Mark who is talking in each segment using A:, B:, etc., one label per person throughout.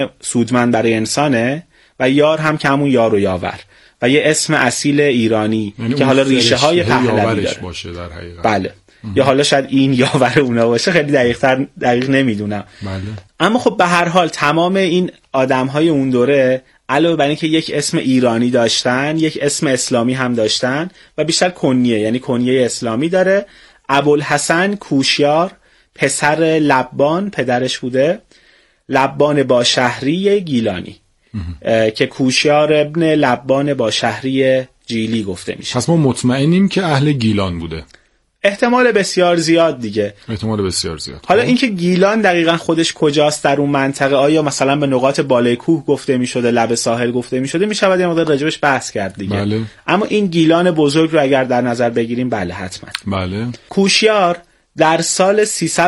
A: سودمند برای انسانه و یار هم که همون یار و یاور و یه اسم اصیل ایرانی که حالا ریشه های پهلوی داره
B: باشه در حقیقت.
A: بله. یا حالا شاید این یاور اونا باشه، خیلی دقیق نمیدونم.
B: بله.
A: اما خب به هر حال تمام این آدم‌های اون دوره علاوه بر اینکه یک اسم ایرانی داشتن، یک اسم اسلامی هم داشتن و بیشتر کنیه، یعنی کنیه اسلامی داره. ابوالحسن کوشیار پسر لبان پدرش بوده، لبان باشهری گیلانی که کوشیار ابن لبان باشهری جیلی گفته میشه.
B: پس ما مطمئنیم که اهل گیلان بوده.
A: احتمال بسیار زیاد دیگه.
B: احتمال بسیار زیاد.
A: حالا اینکه گیلان دقیقاً خودش کجاست در اون منطقه، آیا مثلا به نقاط بالای کوه گفته میشده، لب ساحل گفته میشده، میشود یه مقدار راجبش بحث کرد دیگه.
B: بله.
A: اما این گیلان بزرگ رو اگر در نظر بگیریم بله حتما.
B: بله.
A: کوشیار در سال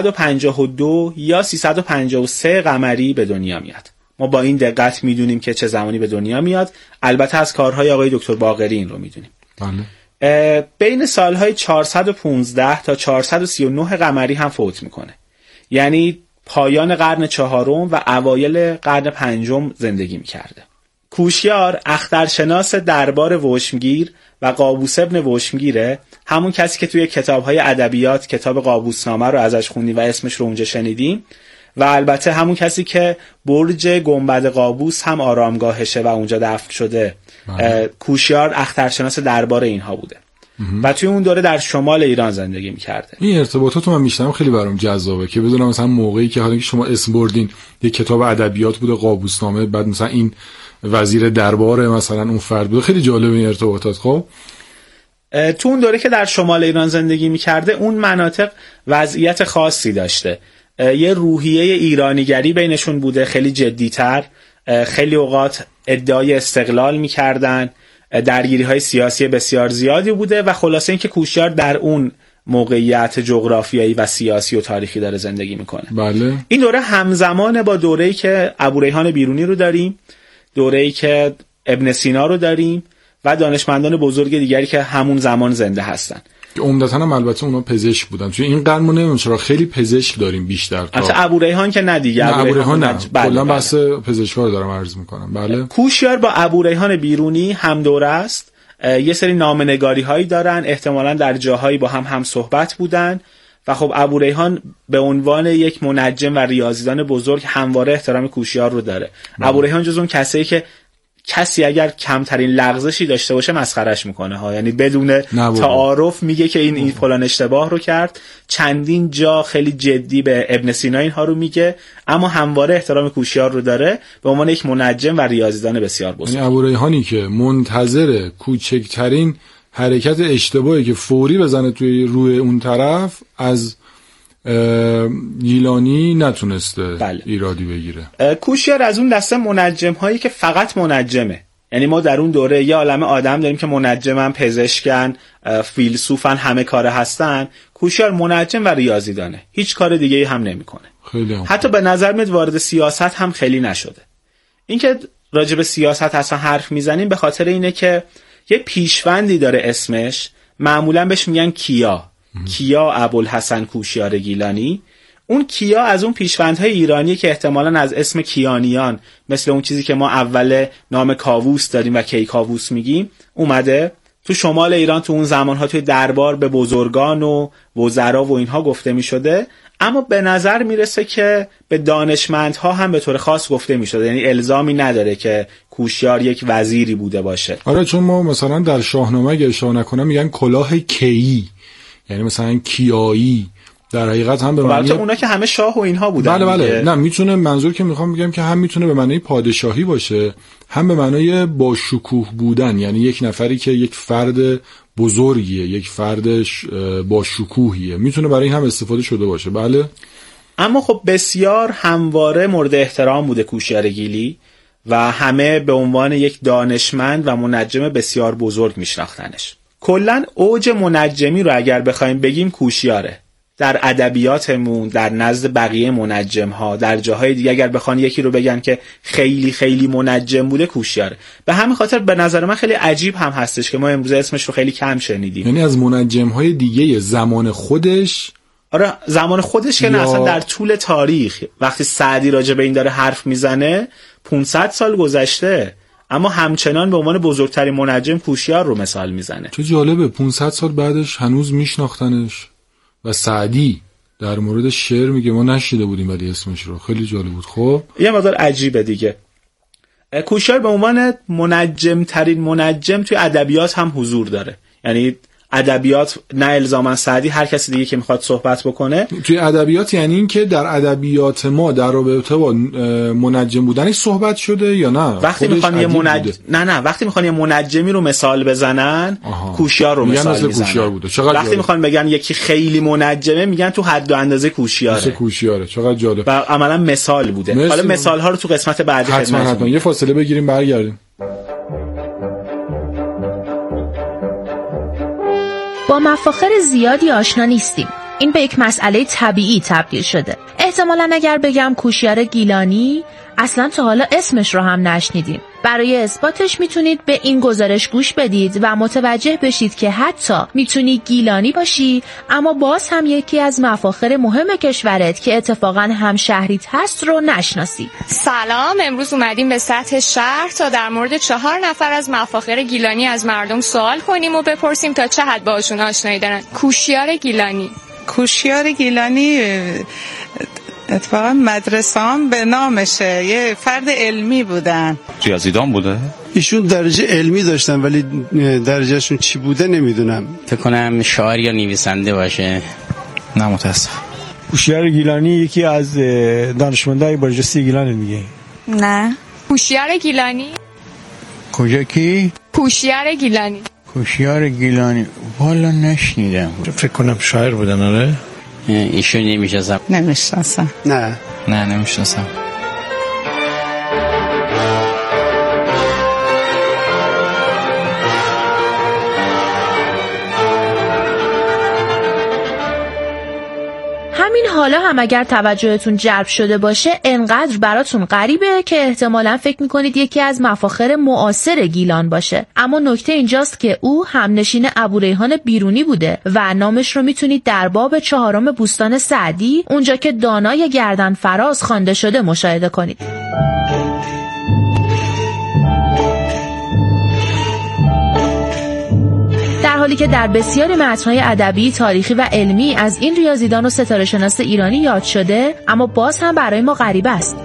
A: 352 یا 353 قمری به دنیا میاد. ما با این دقت میدونیم که چه زمانی به دنیا میاد. البته از کارهای آقای دکتر باقری این رو میدونیم.
B: بله.
A: بین سالهای 415 تا 439 قمری هم فوت میکنه. یعنی پایان قرن چهارم و اوایل قرن پنجم زندگی میکرده. کوشیار اخترشناس دربار وشمگیر و قابوس ابن وشمگیره، همون کسی که توی کتاب‌های ادبیات کتاب قابوسنامه رو ازش خوندیم و اسمش رو اونجا شنیدیم، و البته همون کسی که برج گنبد قابوس هم آرامگاهشه و اونجا دفن شده. کوشیار اخترشناس دربار اینها بوده و توی اون دوره در شمال ایران زندگی می‌کرده.
B: این ارتباطات من میشنم خیلی برام جذابه که بدونم مثلا موقعی که حالا که شما اسم بردین یه کتاب ادبیات بوده قابوسنامه، بعد مثلا این وزیر دربار مثلا اون فرد بوده، خیلی جالب این ارتباطات. خب
A: تو اون دوره که در شمال ایران زندگی می‌کرده اون مناطق وضعیت خاصی داشته، یه روحیه ایرانیگری بینشون بوده خیلی جدی‌تر، خیلی اوقات ادعای استقلال می‌کردن، درگیری‌های سیاسی بسیار زیادی بوده و خلاصه اینکه کوشیار در اون موقعیت جغرافیایی و سیاسی و تاریخی داره زندگی میکنه.
B: بله. این
A: دوره همزمانه با دوره‌ای که ابوریحان بیرونی رو داریم، دوره‌ای که ابن سینا رو داریم و دانشمندان بزرگ دیگری که همون زمان زنده هستن.
B: که عمدتاً هم البته اونا پزشک بودن. توی این قرن ما نمیدونم چرا خیلی پزشک داریم بیشتر تا
A: البته ابوریحان که نه دیگه،
B: ابوریحان نه. کلا بحث پزشکا رو دارم عرض میکنم. بله.
A: کوشیار با ابوریحان بیرونی هم دوره است. یه سری نامه‌نگاری هایی دارن، احتمالاً در جاهایی با هم صحبت بودن و خب ابوریحان به عنوان یک منجم و ریاضیدان بزرگ همواره احترام کوشیار رو داره. ابوریحان جز اون کسایی که کسی اگر کمترین لغزشی داشته باشه مسخرش میکنه ها، یعنی بدون تعارف میگه که این فلان اشتباه رو کرد. چندین جا خیلی جدی به ابن سینا اینها رو میگه، اما همواره احترام کوشیار رو داره به عنوان یک منجم و ریاضیدان بسیار بزرگ.
B: یعنی ابوریحانی که منتظر کوچکترین حرکت اشتباهی که فوری بزنه توی روی اون طرف از گیلانی نتونسته
A: بله.
B: ایرادی بگیره.
A: کوشیار از اون دسته منجم هایی که فقط منجمه، یعنی ما در اون دوره یه عالمه آدم داریم که منجمن، پزشکن، فیلسوفن، همه کاره هستن. کوشیار منجم و ریاضیدانه، هیچ کار دیگه هم نمیکنه. حتی به نظر میاد وارد سیاست هم خیلی نشده. اینکه راجع به سیاست اصلا حرف میزنیم به خاطر اینه که یه پیشوندی داره اسمش، معمولا بهش میگن کیا ابوالحسن کوشیار گیلانی. اون کیا از اون پیشوندهای ایرانی که احتمالاً از اسم کیانیان، مثل اون چیزی که ما اول نام کاووس داریم و کیکاووس میگیم، اومده تو شمال ایران. تو اون زمانها توی دربار به بزرگان و وزرا و اینها گفته میشده، اما به نظر میرسه که به دانشمندها هم به طور خاص گفته میشده، یعنی الزامی نداره که کوشیار یک وزیری بوده باشه.
B: آره، چون ما مثلا در شاهنامه اگه اشتباه نکنم میگن کلاه کیی، یعنی مثلا کیایی. در حقیقت هم به معنی
A: اونا که همه شاه و اینها بودن.
B: بله. نه، میتونه، منظور که میخوام بگم که هم میتونه به معنی پادشاهی باشه، هم به معنی با شکوه بودن، یعنی یک نفری که یک فرد بزرگیه، یک فرد با شکوهیه، میتونه برای این هم استفاده شده باشه. بله.
A: اما خب بسیار همواره مورد احترام بوده کوشیار گیلی و همه به عنوان یک دانشمند و منجم بسیار بزرگ میشناختنش. کلاً اوج منجمی رو اگر بخوایم بگیم کوشیاره. در ادبیاتمون، در نزد بقیه منجم‌ها، در جاهای دیگه اگر بخوان یکی رو بگن که خیلی خیلی منجم بوده، کوشیاره. به همین خاطر به نظر من خیلی عجیب هم هستش که ما امروز اسمش رو خیلی کم شنیدیم.
B: یعنی از منجم‌های دیگه زمان خودش
A: آره زمان خودش که نه، اصلا در طول تاریخ وقتی سعدی راجع به این داره حرف میزنه 500 سال گذشته، اما همچنان به عنوان بزرگترین منجم کوشیار رو مثال میزنه.
B: چه جالبه 500 سال بعدش هنوز میشناختنش و سعدی در مورد شعر میگه ما نشیده بودیم ولی اسمش رو. خیلی جالب بود. خب
A: یه مقدار عجیبه دیگه. کوشیار به عنوان منجم ترین منجم توی ادبیات هم حضور داره، یعنی ادبیات نه الزاما سعدی، هر کسی دیگه که میخواد صحبت بکنه
B: توی ادبیات، یعنی این که در ادبیات ما در رابطه با منجم بودنش صحبت شده یا نه؟
A: وقتی میخوان وقتی میخوان یه منجمی رو مثال بزنن کوشیار رو مثال میزنن. وقتی میخوان بگن یکی خیلی منجمه میگن تو حد و اندازه کوشیاره. چقدر جالب. و عملا مثال بوده. حالا مثال ها رو تو قسمت بعدی
B: حتما یه فاصله بگیریم برگردیم.
C: با مفاخر زیادی آشنا نیستیم. این به یک مسئله طبیعی تبدیل شده. احتمالاً اگر بگم کوشیار گیلانی اصلا تا حالا اسمش رو هم نشنیدیم. برای اثباتش میتونید به این گزارش گوش بدید و متوجه بشید که حتی میتونی گیلانی باشی اما باز هم یکی از مفاخر مهم کشورت که اتفاقاً هم شهریت هست رو نشناسی.
D: سلام، امروز اومدیم به سطح شهر تا در مورد 4 نفر از مفاخر گیلانی از مردم سوال کنیم و بپرسیم تا چه حد باشون آشنایی دارن. کوشیار
E: گیلانی اتفاقا مدرسه هم به نامشه، یه فرد علمی بودن.
F: ریاضیدان بوده؟
G: ایشون درجه علمی داشتن ولی درجهشون چی بوده نمیدونم.
H: فکر کنم شاعر یا نویسنده باشه.
F: نه متاسف.
I: کوشیار گیلانی یکی از دانشمندای برجسته گیلان دیگه.
D: نه. کوشیار گیلانی؟
J: کجا کی؟
D: کوشیار
J: گیلانی والا نشنیدم.
I: فکر کنم شاعر بودن. آره
H: ایشون
E: نمیشناسم.
G: نه
F: نمیشناسم.
C: همین حالا هم اگر توجهتون جلب شده باشه انقدر براتون غریبه که احتمالاً فکر میکنید یکی از مفاخر معاصر گیلان باشه، اما نکته اینجاست که او همنشین ابوریحان بیرونی بوده و نامش رو میتونید در باب 4 بوستان سعدی اونجا که دانای گردن فراز خوانده شده مشاهده کنید. در حالی که در بسیاری متن‌های ادبی، تاریخی و علمی از این ریاضیدان و ستاره شناس ایرانی یاد شده، اما باز هم برای ما غریب است.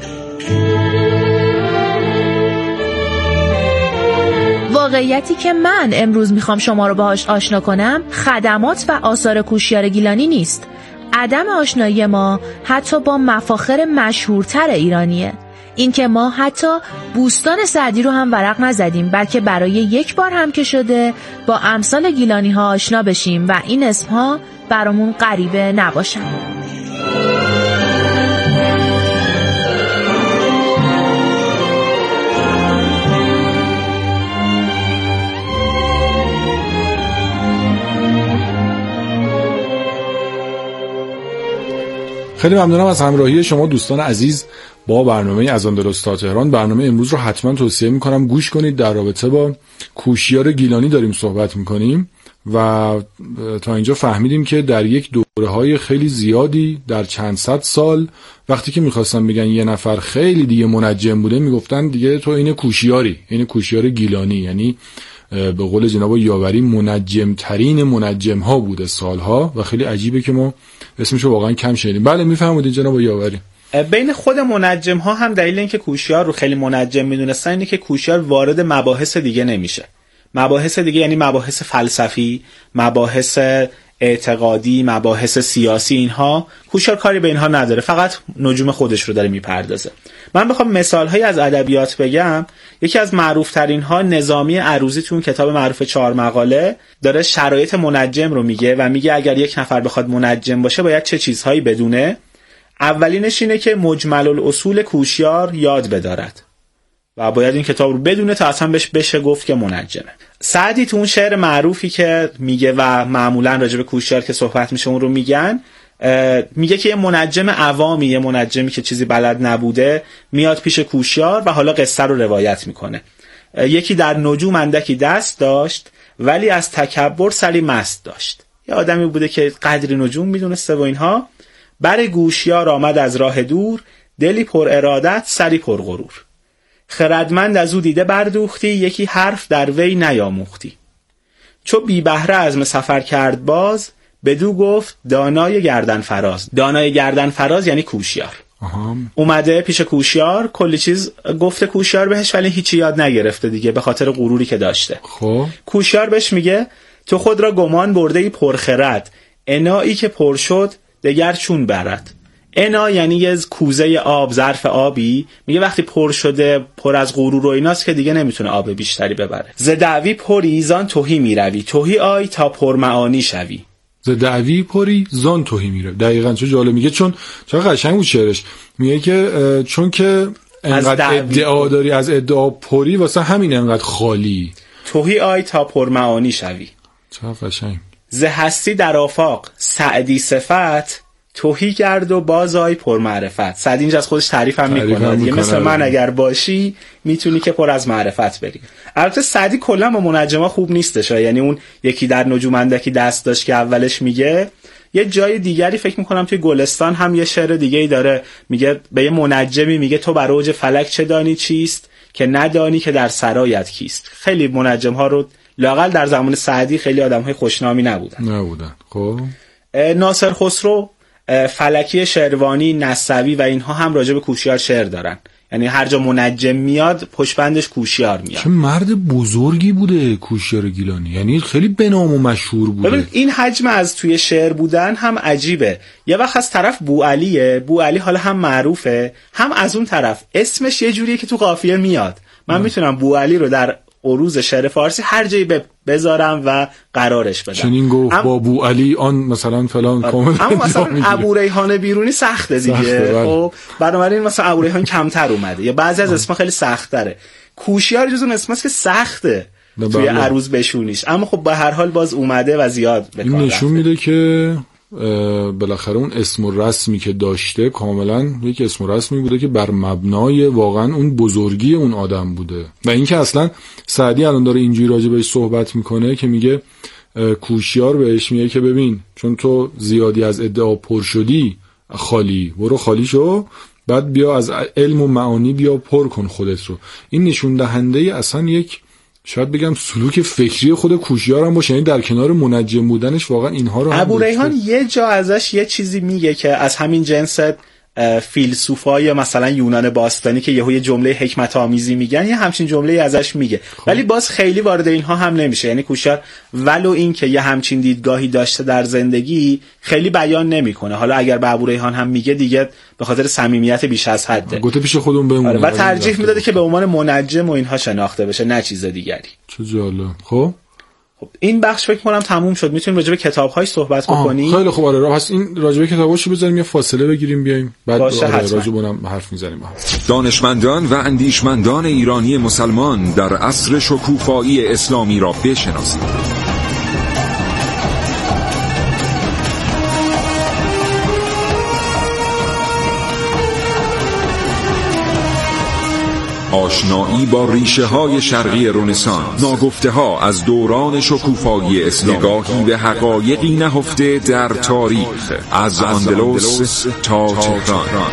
C: واقعیتی که من امروز میخوام شما رو باهاش آشنا کنم، خدمات و آثار کوشیار گیلانی نیست. عدم آشنایی ما حتی با مفاخر مشهورتر ایرانیه. این که ما حتی بوستان سعدی رو هم ورق نزدیم، بلکه برای یک بار هم که شده با امثال گیلانی ها آشنا بشیم و این اسم ها برامون غریبه نباشن.
B: خیلی ممنونم از همراهی شما دوستان عزیز با برنامه از آن درست تا تهران. برنامه امروز رو حتما توصیه میکنم گوش کنید. در رابطه با کوشیار گیلانی داریم صحبت میکنیم و تا اینجا فهمیدیم که در یک دوره‌های خیلی زیادی در چند صد سال وقتی که میخواستن بگن یه نفر خیلی دیگه منجم بوده میگفتن دیگه تو این کوشیاری، این کوشیار گیلانی، یعنی به قول جناب یاوری منجم ترین منجم ها بوده سالها و خیلی عجیبه که ما اسمشو واقعا کم شنیدیم. بله میفهمید جناب یاوری.
A: بین خود منجم ها هم دلیل اینکه کوشیار رو خیلی منجم میدونستن اینه که کوشیار وارد مباحث دیگه نمیشه. مباحث دیگه یعنی مباحث فلسفی، مباحث اعتقادی، مباحث سیاسی، اینها کوشیار کاری به اینها نداره، فقط نجوم خودش رو داره میپردازه. من بخوام مثالهایی از ادبیات بگم، یکی از معروف ترین ها نظامی عروضی تو اون کتاب معروف 4 مقاله داره شرایط منجم رو میگه و میگه اگر یک نفر بخواد منجم باشه باید چه چیزهایی بدونه. اولینش اینه که مجمل الاصول کوشیار یاد بدارد و باید این کتاب رو بدونه تا اصلا بشه گفت که منجمه. سعدی تو اون شعر معروفی که میگه و معمولا راجع به کوشیار که صحبت میشه اون رو میگن، میگه که یه منجم عوامی، یه منجمی که چیزی بلد نبوده میاد پیش کوشیار و حالا قصه رو روایت میکنه. یکی در نجوم اندکی دست داشت ولی از تکبر سری مست داشت. یه آدمی بوده که قدری نجوم میدونسته و اینها. بر گوشیار آمد از راه دور، دلی پر ارادت سری پر غرور. خردمند از او دیده بردوختی، یکی حرف در وی نیاموختی. چو بی بهره عزم سفر کرد باز، بدو گفت دانای گردن فراز. دانای گردن فراز یعنی کوشیار. اومده پیش کوشیار، کلی چیز گفته کوشیار بهش، ولی هیچی یاد نگرفته دیگه به خاطر غروری که داشته. کوشیار بهش میگه تو خود را گمان برده ای پرخرد، انایی که پر شد دگر چون برد. انا یعنی یه کوزه آب، ظرف آبی. میگه وقتی پر شده، پر از غرور و ایناست که دیگه نمیتونه آب بیشتری ببره. ز دعوی پری زان تهی میروی، تهی آی تا پرمعانی شوی.
B: ز دعوی پری زان تهی میروی. دقیقاً چه جالب میگه، چون چقدر قشنگ بود شعرش. میگه که چون که انقدر ادعا داری، از ادعا پری، واسه همین انقدر خالی.
A: تهی آی تا پرمعانی شوی.
B: چقدر قشنگ.
A: ز هستی در آفاق سعدی صفت، تهی گرد و بازای پر معرفت. سعدی اینجا از خودش تعریف هم میکنه دیگه، مثل من اگر باشی میتونی که پر از معرفت بری. البته سعدی کلا با منجما خوب نیستش، یعنی اون یکی در نجومندکی دست داشت که اولش میگه. یه جای دیگری فکر میکنم توی گلستان هم یه شعر دیگه‌ای داره، میگه به یه منجمی میگه تو بر اوج فلک چه دانی چیست، که ندانی که در سرایت کیست. خیلی منجم ها رو لااقل در زمان سعدی خیلی آدم‌های خوشنامی نبودن.
B: خب
A: ناصر خسرو، فلکی شروانی، نسوی و اینها هم راجع به کوشیار شعر دارن. یعنی هر جا منجم میاد پشتبندش کوشیار میاد.
B: چه مرد بزرگی بوده کوشیار گیلانی، یعنی خیلی بنام و مشهور بوده.
A: ببین این حجم از توی شعر بودن هم عجیبه. یه وقت از طرف بوعلیه، بوعلی حالا هم معروفه، هم از اون طرف اسمش یه جوریه که تو قافیه میاد. من میتونم بوعلی رو در عروض شعر فارسی هر جایی بذارم و قرارش بدم.
B: چنین گفت با بوعلی آن مثلا فلان کامل.
A: اما مثلا ابوریحان بیرونی سخته دیگه. خب بنابراین مثلا ابوریحان کمتر اومده، یا بعضی از اسما خیلی سخت تره. کوشیار جزو اسماست که سخته توی عروض بشونیش، اما خب به هر حال باز اومده و زیاد به کار رفته.
B: این نشون میده که بالاخره اون اسم و رسمی که داشته کاملا یک اسم و رسمی بوده که بر مبنای واقعا اون بزرگی اون آدم بوده. و اینکه اصلا سعدی الان داره اینجوری راجع بهش صحبت میکنه که میگه کوشیار بهش میگه که ببین چون تو زیادی از ادعا پر شدی، خالی برو خالی شو، بعد بیا از علم و معانی بیا پر کن خودت رو. این نشون دهنده اصلا یک شاید بگم سلوک فکری خود کوشیار هم باشه، یعنی در کنار منجم بودنش واقعا اینها رو هم
A: ابوریحان یه جا ازش یه چیزی میگه که از همین جنس فیلسوفای مثلا یونان باستانی که یهو یه جمله حکمت آمیزی میگن، یه همچین جمله ازش میگه. ولی باز خیلی وارد اینها هم نمیشه. یعنی کوشیار ولو این که یه همچین دیدگاهی داشته در زندگی خیلی بیان نمیکنه. حالا اگر به ابوریحان هم میگه دیگه به خاطر صمیمیت بیش از حده،
B: گفته پیش خودمون بمونه.
A: و ترجیح میداده که به عنوان منجم و اینها شناخته بشه، نه چیز دیگری.
B: چه جالب. خب
A: این بخش فکر کنم تموم شد. میتونیم راجع به کتاب‌های صحبت بکنیم.
B: خیلی خوب. آره هست این راجع به کتاباشو بذاریم یه فاصله بگیریم بیایم بعد راجع به اونم حرف میزنیم.
K: دانشمندان و اندیشمندان ایرانی مسلمان در عصر شکوفایی اسلامی را بشناسید. آشنایی با ریشه های شرقی رنسانس، ناگفته ها از دوران شکوفایی اسلامی، نگاهی به حقایقی نهفته در تاریخ، از اندلس تا تهران.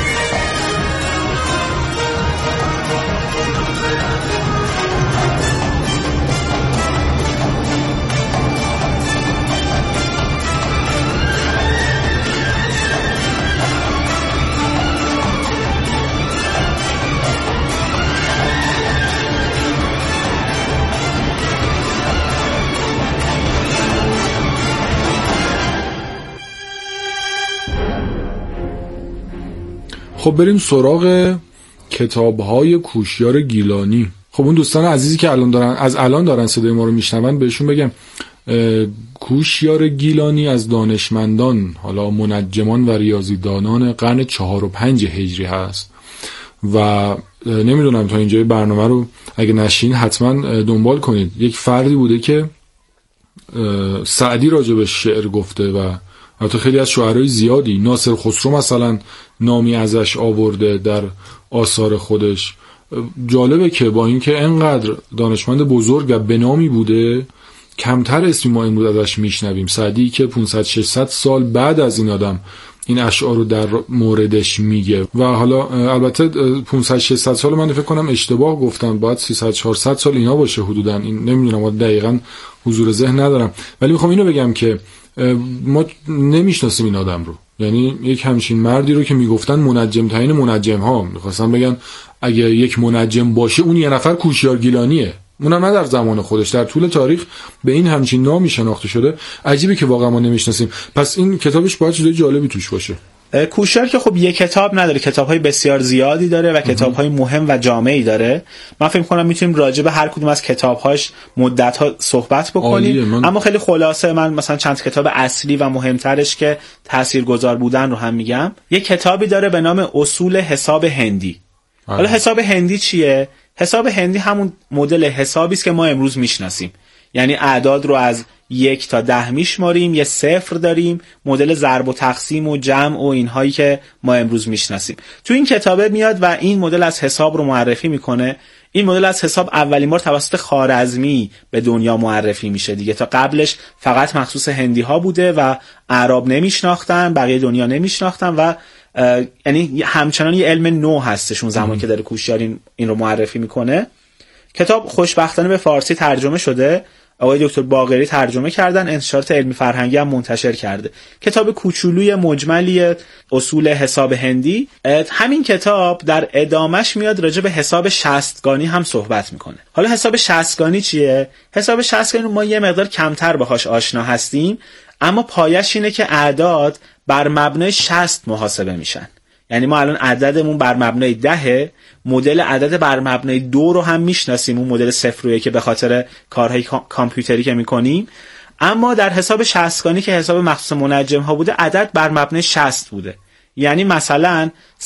B: خب بریم سراغ کتاب‌های کوشیار گیلانی. خب اون دوستان عزیزی که الان دارن صدای ما رو میشنون بهشون بگم کوشیار گیلانی از دانشمندان، حالا منجمان و ریاضیدانان قرن 4 و 5 هجری هست و نمیدونم تا اینجای برنامه رو اگه نشین حتما دنبال کنید. یک فردی بوده که سعدی راجبش شعر گفته و البته خیلی از شاعرای زیادی، ناصر خسرو مثلا نامی ازش آورده در آثار خودش. جالبه که با اینکه انقدر دانشمند بزرگ و بنامی بوده کمتر اسمی ما امروز ازش میشنویم. سعدی که 500-600 سال بعد از این آدم این اشعار رو در موردش میگه و حالا البته 500-600 سال من فکر کنم اشتباه گفتم، باید 300-400 سال اینا باشه حدوداً، این نمیدونم دقیقاً حضور ذهن ندارم، ولی میخوام اینو بگم که ما نمیشناسیم این آدم رو. یعنی یک همچین مردی رو که میگفتن منجم ترین منجم ها، میخواستن بگن اگه یک منجم باشه اون یه نفر کوشیار گیلانیه، اونم نه در زمان خودش، در طول تاریخ به این همچین نامی شناخته شده. عجیبه که واقعا ما نمیشناسیم. پس این کتابش باید چیزای جالبی توش باشه.
A: کوشیار که خب یک کتاب نداره، کتاب‌های بسیار زیادی داره و کتاب‌های مهم و جامعی داره. من فکر می‌کنم میتونیم راجع به هر کدوم از کتاب‌هاش مدت‌ها صحبت بکنیم، اما خیلی خلاصه من مثلا چند کتاب اصلی و مهمترش که تاثیرگذار بودن رو هم میگم. یک کتابی داره به نام اصول حساب هندی. حالا حساب هندی چیه؟ حساب هندی همون مدل حسابی است که ما امروز میشناسیم، یعنی اعداد رو از 1 تا 10 میشماریم، یه صفر داریم، مدل ضرب و تقسیم و جمع و اینهایی که ما امروز میشناسیم. تو این کتابه میاد و این مدل از حساب رو معرفی میکنه. این مدل از حساب اولین بار توسط خوارزمی به دنیا معرفی میشه دیگه، تا قبلش فقط مخصوص هندی ها بوده و اعراب نمیشناختن، بقیه دنیا نمیشناختن و یعنی همچنان یه علم نو هستش اون زمان که داره کوشیار این رو معرفی میکنه. کتاب خوشبختانه به فارسی ترجمه شده، آقای دکتر باقری ترجمه کردن، انتشارات علمی فرهنگی هم منتشر کرده. کتاب کوچولوی مجملی اصول حساب هندی. همین کتاب در ادامش میاد راجع به حساب شصتگانی هم صحبت میکنه. حالا حساب شصتگانی چیه؟ حساب شصتگانی ما یه مقدار کمتر باهاش آشنا هستیم، اما پایش اینه که اعداد بر مبنای 60 محاسبه میشن. یعنی ما الان عددمون بر مبنای 10، مدل عدد بر مبنای 2 رو هم میشناسیم، اون مدل 0 رویه که به خاطر کارهای کامپیوتری که میکنیم. اما در حساب شصتگانی که حساب مخصوص منجم ها بوده، عدد بر مبنای 60 بوده. یعنی مثلا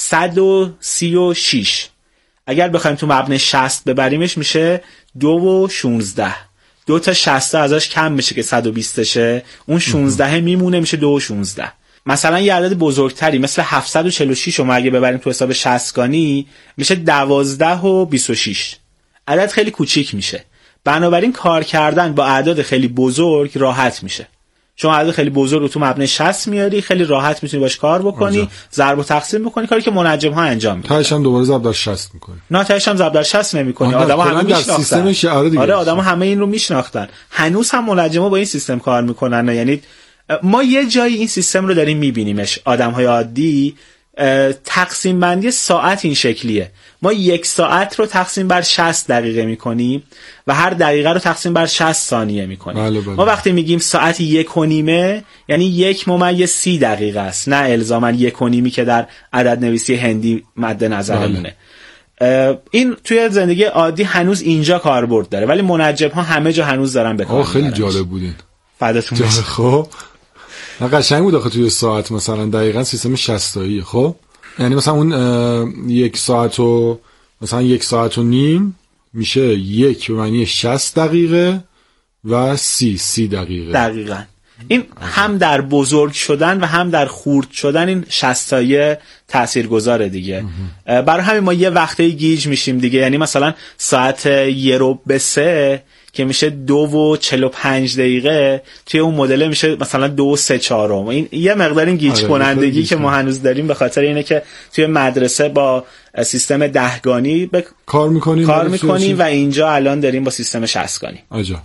A: 136 اگر بخوایم تو مبنای 60 ببریمش میشه 2 و 16. 2 تا 60 ازش کم میشه که 120 شه، اون 16 میمونه میشه 2 و 16. مثلا یه عدد بزرگتری مثل 746 رو ما اگه ببریم تو حساب شصتگانی میشه 12 و 26. عدد خیلی کوچیک میشه. بنابراین کار کردن با اعداد خیلی بزرگ راحت میشه. شما عدد خیلی بزرگ رو تو مبنای 60 میاری، خیلی راحت میتونی باش کار بکنی، ضرب و تقسیم بکنی، کاری که منجم ها انجام میدن.
B: تهش هم دوباره ضرب در 60 میکنی.
A: نه تهش هم ضرب در 60 نمیکنی. آدما همه میشناختن. آره آدما همه این رو میشناختن. هنوز هم منجما با این سیستم کار میکنن. یعنی ما یه جایی این سیستم رو داریم میبینیمش. آدم‌های عادی تقسیم بندی ساعت این شکلیه. ما 1 ساعت رو تقسیم بر 60 دقیقه میکنیم و هر دقیقه رو تقسیم بر 60 ثانیه میکنیم. بله. ما وقتی میگیم ساعت 1.5 یعنی 1/30 دقیقه است، نه الزاما 1.5 که در عدد نویسی هندی مد نظرمونه. این توی زندگی عادی هنوز اینجا کاربرد داره، ولی منجم ها همه جا هنوز دارن به کار میبرن.
B: خیلی جالب بودین.
A: فداتون بشه.
B: خب قشنگ بود آخه توی ساعت مثلا دقیقاً سیستم 60 تاییه. خب یعنی مثلا اون 1 ساعت و مثلا 1 ساعت و نیم میشه 1 به معنی 60 دقیقه و 30 دقیقه.
A: دقیقاً. این هم در بزرگ شدن و هم در خرد شدن این 60 تایی تاثیرگذاره دیگه. برای همین ما یه وقته گیج میشیم دیگه. یعنی مثلا ساعت 1:03 که میشه 2:45 دقیقه، توی اون مدل میشه مثلا 2:03. این یه مقدار این گیج کنندگی که ما هنوز داریم به خاطر اینه که توی مدرسه با سیستم 10گانی
B: کار میکنیم
A: و اینجا الان داریم با سیستم 60گانی.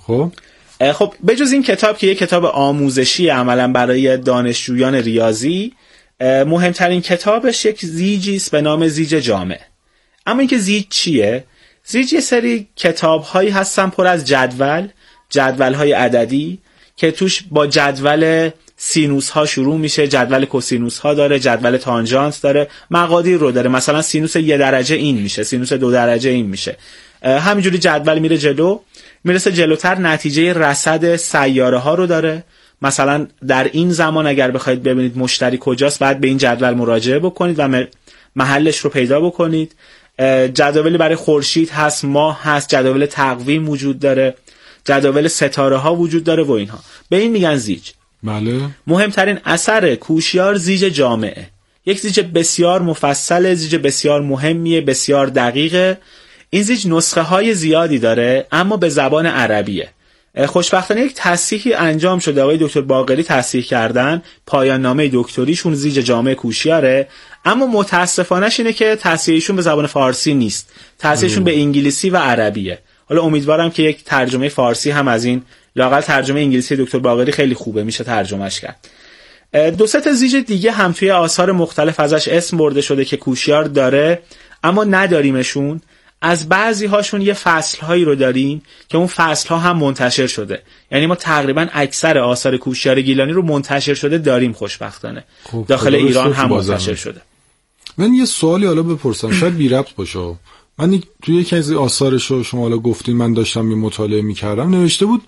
A: خب بجز این کتاب که یه کتاب آموزشی عملا برای دانشجویان ریاضی، مهمترین کتابش یک زیجی است به نام زیج جامع. اما اینکه زیج چیه؟ زیج یه سری کتاب‌هایی هستن پر از جدول‌های عددی که توش با جدول سینوس ها شروع میشه، جدول کوسینوس ها داره، جدول تانژانت داره، مقادیر رو داره. مثلا سینوس 1 درجه این میشه، سینوس 2 درجه این میشه. همینجوری جدول میره جلو، میرسه جلوتر نتیجه رصد سیاره ها رو داره. مثلا در این زمان اگر بخواید ببینید مشتری کجاست، بعد به این جدول مراجعه بکنید و محلش رو پیدا بکنید. جدولی برای خورشید هست، ماه هست، جدول تقویم وجود داره، جدول ستاره ها وجود داره و اینها. به این میگن زیج.
B: بله.
A: مهمترین اثر کوشیار زیج جامعه. یک زیج بسیار مفصل، زیج بسیار مهمیه، بسیار دقیقه. این زیج نسخه های زیادی داره اما به زبان عربیه خوشبختانه یک تصحیحی انجام شده، آقای دکتر باقری تصحیح کردن، پایان نامه دکتریشون زیج جامعه کوشیاره، اما متاسفانه‌اش اینه که تصحیحشون به زبان فارسی نیست، تصحیحشون به انگلیسی و عربیه. حالا امیدوارم که یک ترجمه فارسی هم از این، لااقل ترجمه انگلیسی دکتر باقری خیلی خوبه، میشه ترجمهش کرد. دو سه تا زیج دیگه هم توی آثار مختلف ازش اسم برده شده که کوشیار داره اما نداریمشون. از بعضی هاشون یه فصل هایی رو داریم که اون فصل ها هم منتشر شده، یعنی ما تقریبا اکثر آثار کوشیار گیلانی رو منتشر شده داریم خوشبختانه. داخل ایران هم منتشر شده.
B: من یه سوالی حالا بپرسم، شاید بی ربط باشه. من توی یکی از آثارشو شما حالا گفتین، من داشتم یه مطالعه می‌کردم، نوشته بود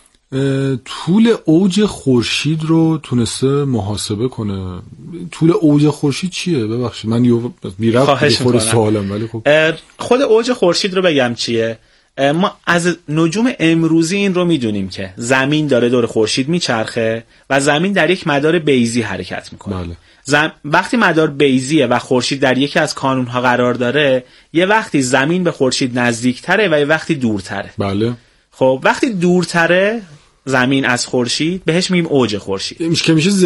B: طول اوج خورشید رو تونسته محاسبه کنه. طول اوج خورشید چیه؟ ببخشید من یه بی ربط بخوره سوالم، ولی خب
A: خود اوج خورشید رو بگم چیه. ما از نجوم امروزی این رو میدونیم که زمین داره دور خورشید میچرخه و زمین در یک مدار بیضی حرکت میکنه.
B: بله.
A: وقتی مدار بیضیه و خورشید در یکی از کانونها قرار داره، یه وقتی زمین به خورشید نزدیکتره و یه وقتی دورتره.
B: بله.
A: خب وقتی دورتره زمین از خورشید بهش میگیم اوج خورشید،
B: که میشه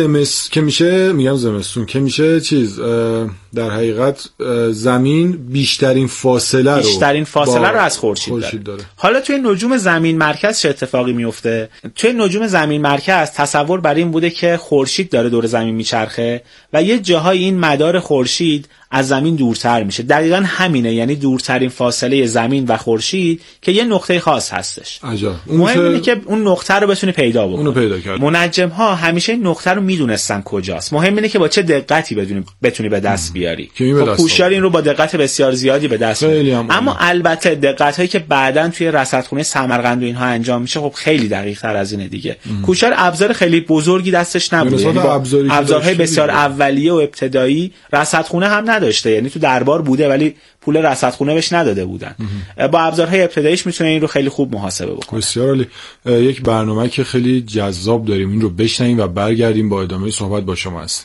B: زمستون، که میشه چیز در حقیقت زمین بیشترین فاصله
A: رو از خورشید داره. حالا توی نجوم زمین مرکز چه اتفاقی میفته؟ توی نجوم زمین مرکز تصور بر این بوده که خورشید داره دور زمین میچرخه و یه جاهای این مدار خورشید از زمین دورتر میشه. دقیقاً همینه، یعنی دورترین فاصله زمین و خورشید که یه نقطه خاص هستش. مهم اینه که اون نقطه رو بتونی پیدا بکنی.
B: اونو پیدا کرد.
A: منجم ها همیشه این نقطه رو میدونستن کجاست. مهم اینه که با چه دقتی بتونی به دست بیاری. کوشیار این رو با دقت بسیار زیادی به دست میاره. اما البته دقت هایی که بعداً توی رصدخونه سمرقند و اینها انجام میشه خب خیلی دقیق تر از اینه دیگه. کوشیار ابزار خیلی بزرگی دستش نبوده، یعنی ابزارهای بسیار اولیه و ابتدایی رصدخونه هم نداشته، یعنی تو دربار بوده ولی پول رصدخونه بهش نداده بودن. با ابزارهای ابتداییش میتونه این رو خیلی خوب محاسبه بکنه.
B: بسیار عالی. یک برنامه که خیلی جذاب داریم، این رو بشنویم و برگردیم با ادامه صحبت با شما هست.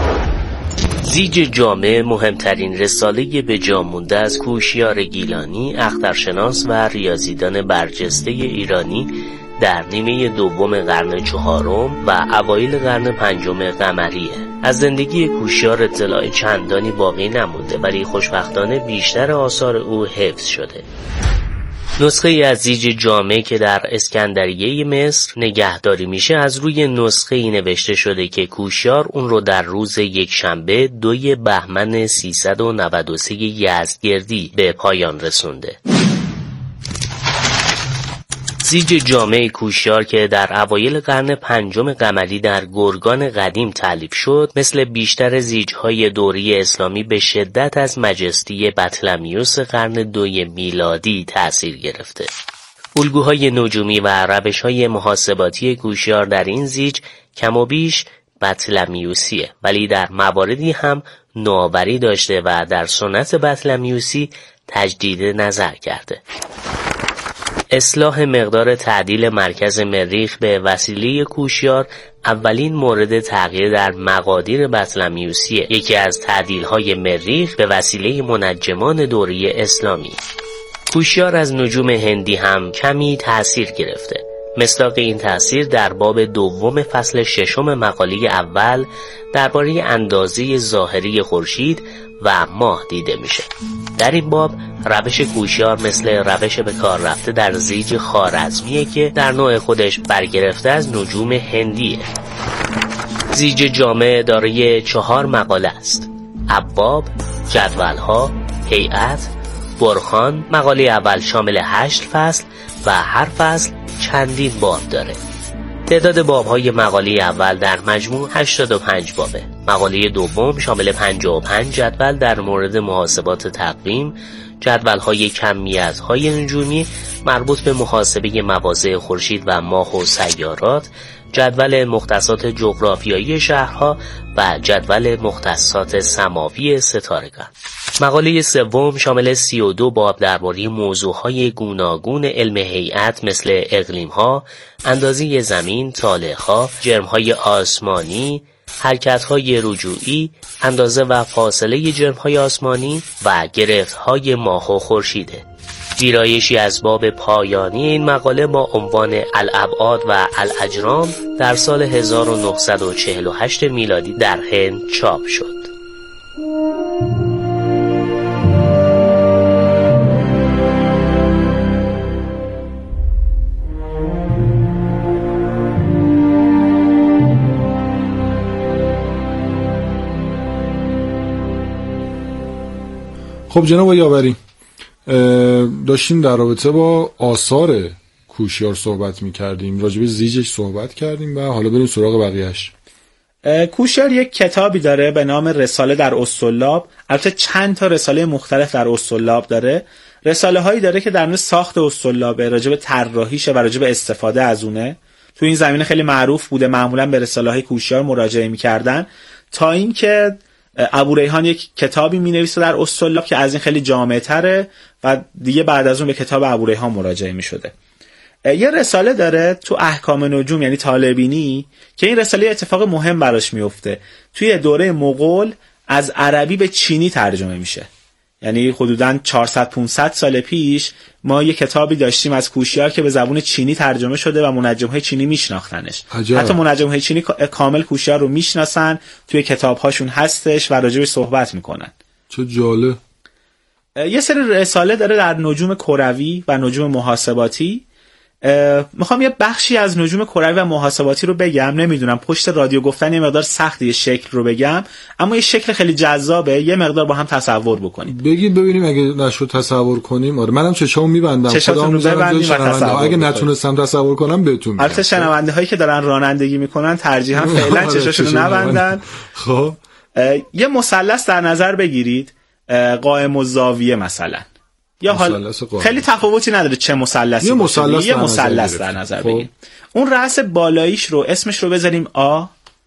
L: زیج جامع مهمترین رساله به جا مونده از کوشیار گیلانی، اخترشناس و ریاضیدان برجسته ایرانی در نیمه دوم قرن چهارم و اوایل قرن پنجم قمریه. از زندگی کوشیار اطلاع چندانی باقی نمونده، ولی خوشبختانه بیشتر آثار او حفظ شده. نسخه از زیج جامع که در اسکندریه مصر نگهداری میشه، از روی نسخه ای نوشته شده که کوشیار اون رو در روز یکشنبه 2 بهمن 393 یزدگردی به پایان رسونده. زیج جامع کوشیار که در اوایل قرن پنجم قمری در گرگان قدیم تالیف شد، مثل بیشتر زیج‌های دوری اسلامی به شدت از مجستی بطلمیوس قرن 2 میلادی تأثیر گرفته. الگوهای نجومی و روش‌های محاسباتی کوشیار در این زیج کم و بیش بطلمیوسیه، ولی در مواردی هم نوآوری داشته و در سنت بطلمیوسی تجدید نظر کرده. اصلاح مقدار تعدیل مرکز مریخ به وسیله کوشیار اولین مورد تغییر در مقادیر بطلمیوسیه، یکی از تعدیل‌های مریخ به وسیله منجمان دوری اسلامی. کوشیار از نجوم هندی هم کمی تأثیر گرفته. مصداق این تأثیر در باب دوم فصل 6 مقاله اول درباره اندازه ظاهری خورشید و ماه دیده میشه. در این باب روش کوشیار مثل روش به کار رفته در زیج خوارزمیه که در نوع خودش برگرفته از نجوم هندیه. زیج جامع دارای 4 مقاله است: ابواب، جدولها، هیئت، برهان. مقاله اول شامل 8 فصل و هر فصل چندین باب داره. تعداد باب‌های مقاله اول در مجموع 85 بابه. مقاله دوم شامل 55 جدول در مورد محاسبات تقویم، جدول‌های کمیت‌های نجومی مربوط به محاسبه مواضع خورشید و ماه و سیارات، جدول مختصات جغرافیایی شهرها و جدول مختصات سماوی ستارگان. مقاله سوم شامل 32 باب درباره موضوعهای گوناگون علم هیئت مثل اقلیم‌ها، اندازه زمین، طالع‌ها، جرم‌های آسمانی، حرکت‌های رجوعی، اندازه و فاصله جرم‌های آسمانی و گرفت‌های ماه و خورشیده. ویرایشی از باب پایانی این مقاله با عنوان الابعاد و الاجرام در سال 1948 میلادی در هند چاپ شد.
B: خب جناب یاوری، داشتیم در رابطه با آثار کوشیار صحبت می‌کردیم، راجع به زیجش صحبت کردیم و حالا بریم سراغ بقیه‌اش.
A: کوشیار یک کتابی داره به نام رساله در اسطرلاب. البته چند تا رساله مختلف در اسطرلاب داره. رساله هایی داره که در مورد ساخت اسطرلابه، راجع به طراحیشه و راجع به استفاده از اونه. تو این زمینه خیلی معروف بوده، معمولا به رساله های کوشیار مراجعه می‌کردن، تا اینکه ابوریحان یک کتابی می‌نویسه در اسطرلاب که از این خیلی جامع‌تره و دیگه بعد از اون به کتاب ابوریحان مراجعه می‌شده. یه رساله داره تو احکام نجوم یعنی طالع‌بینی که این رساله اتفاق مهم براش میفته. توی دوره مغول از عربی به چینی ترجمه میشه. یعنی حدوداً 400-500 سال پیش ما یه کتابی داشتیم از کوشیار که به زبان چینی ترجمه شده و منجم‌های چینی میشناختنش. حتی منجم‌های چینی کامل کوشیار رو میشناسن، توی کتاب‌هاشون هستش و راجعش صحبت میکنن.
B: چه جالب.
A: یه سری رساله داره در نجوم کروی و نجوم محاسباتی. میخوام یه بخشی از نجوم کروی و محاسباتی رو بگم. نمیدونم پشت رادیو گفتن یه مقدار سخته یه شکل رو بگم، اما یه شکل خیلی جذابه، یه مقدار با هم تصور بکنیم.
B: بگید ببینیم اگه نشد تصور کنیم. آره منم چشامو میبندم،
A: چشاتون رو ببندیم و تصور.
B: اگه نتونستم تصور کنم بهتون میگم.
A: البته شنونده هایی که دارن رانندگی میکنن ترجیحاً فعلا چشاشون رو نبندن.
B: خب
A: یه مثلث در نظر بگیرید، قائم و زاویه مثلا، یا حال خیلی تفاوتی نداره چه مثلثی، یه مثلث در نظر بگیرید. اون رأس بالاییش رو اسمش رو بذاریم آ،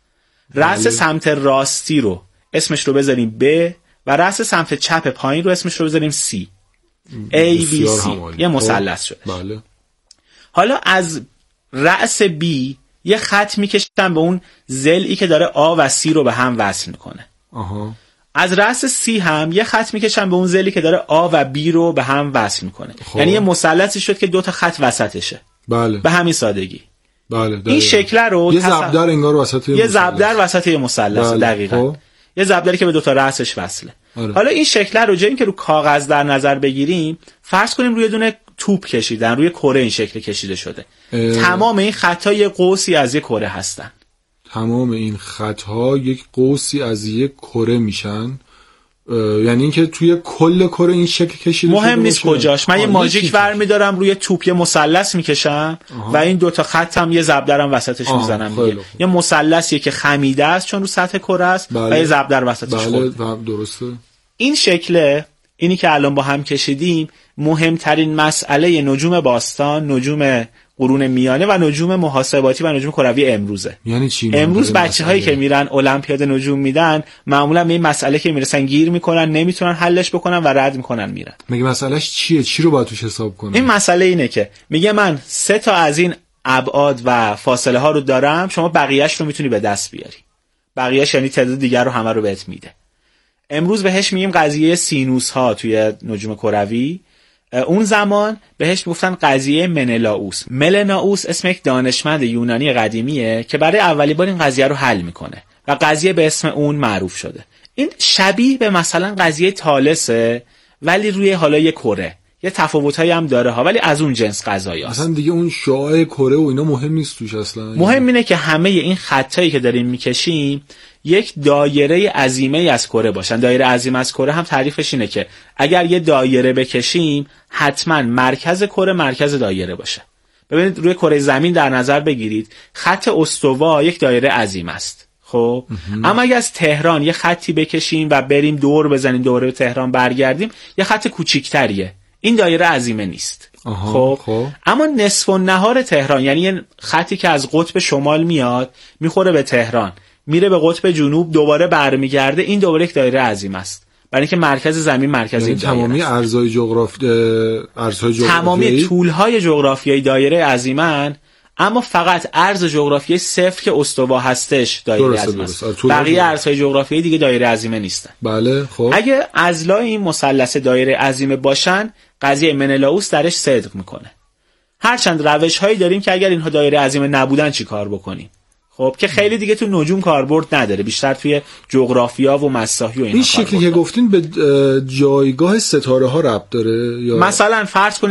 A: رأس سمت راستی رو اسمش رو بذاریم ب و رأس سمت چپ پایین رو اسمش رو بذاریم سی. A B C یه مثلث شده.
B: بله.
A: حالا از رأس B یه خط میکشن به اون ضلعی که داره آ و سی رو به هم وصل میکنه. از رأس سی هم یه خط میکشن به اون ضلعی که داره آ و بی رو به هم وصل میکنه. یعنی یه مثلثی شد که 2 تا خط وسطشه.
B: بله.
A: به همین سادگی.
B: بله.
A: این شکل رو
B: یه ضربدر انگار وسط
A: یه ضربدر وسط یه مثلث.
B: بله.
A: دقیقاً. یه ضربدری که به 2 تا رأسش وصله. حالا این شکل رو جای اینکه رو کاغذ در نظر بگیریم، فرض کنیم روی دونه توپ کشیدن، روی کره این شکل کشیده شده. تمام این خط‌ها یه قوسی از یه کره هستن.
B: تمام این خط‌ها یک قوسی از یک کره میشن. یعنی اینکه توی کل کره این شکل کشیده شده.
A: مهم نیست کجاش. من یه ماژیک برمی‌دارم روی توپ یه مثلث میکشم و این 2 تا خط هم یه ضربدرم وسطش میزنم دیگه. یه مثلثیه که خمیده است چون رو سطح کره است.
B: بله.
A: و یه ضربدر وسطش خورده.
B: بله درسته.
A: این شکله، اینی که الان با هم کشیدیم، مهمترین مسئله نجوم باستان، نجوم قرون میانه و نجوم محاسباتی و نجوم کروی امروزه.
B: یعنی چی؟
A: امروز بچه‌هایی که میرن المپیاد نجوم میدن معمولا به این مسئله که میرسن گیر میکنن، نمیتونن حلش بکنن و رد میکنن میرن.
B: مگه مسئلهش چیه؟ چی رو باید توش حساب کنم؟
A: این مسئله اینه که میگه من 3 تا از این ابعاد و فاصله ها رو دارم، شما بقیه‌اش رو میتونی به دست بیاری. بقیه‌اش یعنی تعداد دیگر رو همه رو بهت میده. امروز بهش میگیم قضیه سینوس ها توی نجوم کروی. اون زمان بهش میگفتن قضیه منلاوس. ملناوس اسم یک دانشمند یونانی قدیمیه که برای اولی بار این قضیه رو حل میکنه و قضیه به اسم اون معروف شده. این شبیه به مثلا قضیه تالسه ولی روی حالا یه کره. یه تفاوتایی هم داره ها، ولی از اون جنس قضایاست.
B: مثلا دیگه اون شعاع کره و اینا مهم نیست توش اصلا.
A: مهم اینه که همه این خطایی که داریم میکشیم یک دایره عظیمه از کره باشن. دایره عظیم از کره هم تعریفش اینه که اگر یه دایره بکشیم حتما مرکز کره مرکز دایره باشه. ببینید روی کره زمین در نظر بگیرید خط استوا یک دایره عظیم است. خب اما اگه از تهران یه خطی بکشیم و بریم دور بزنیم دوره تهران برگردیم، یه خط کوچیک‌تریه. این دایره عظیمه نیست. خب اما نصف النهار تهران، یعنی یه خطی که از قطب شمال میاد میخوره به تهران، میره به قطب جنوب، دوباره برمیگرده، این دوباره یک دایره عظیم است. برای اینکه مرکز زمین مرکز این دایره
B: تمامی ارزهای جغرافیایی
A: تمامی طولهای جغرافیایی دایره عظیمن، اما فقط ارز جغرافیایی صفر که استوا هستش دایره عظیمه است. بقیه ارزهای جغرافیایی دیگه دایره عظیمه نیستن.
B: بله خب
A: اگه اضلاع این مثلث دایره عظیمه باشن قضیه منلاوس درش صدق میکنه. هرچند روش‌هایی داریم که اگر اینها دایره عظیمه نبودن چی کار بکنیم. خب که خیلی دیگه تو نجوم کاربرد نداره، بیشتر توی جغرافیا و مساحی و اینا.
B: این شکلی که گفتین به جایگاه ستاره ها ربط داره یا
A: مثلا فرض کنید